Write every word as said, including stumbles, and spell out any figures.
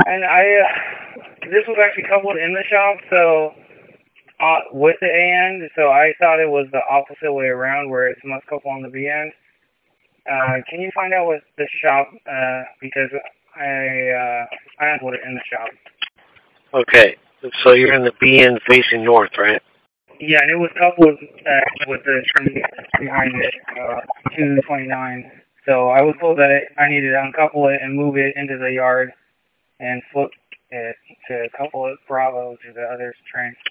And I, uh, this was actually coupled in the shop, so, uh, with the A end, so I thought it was the opposite way around, where it's must couple on the B end. Uh, can you find out what the shop, uh, because I, uh, I handled it in the shop. Okay, so you're in the B end facing north, right? Yeah, and it was coupled, uh, with the tree behind it, uh, two twenty-nine. So I was told that it, I needed to uncouple it and move it into the yard and flip it to couple it Bravo to the other train.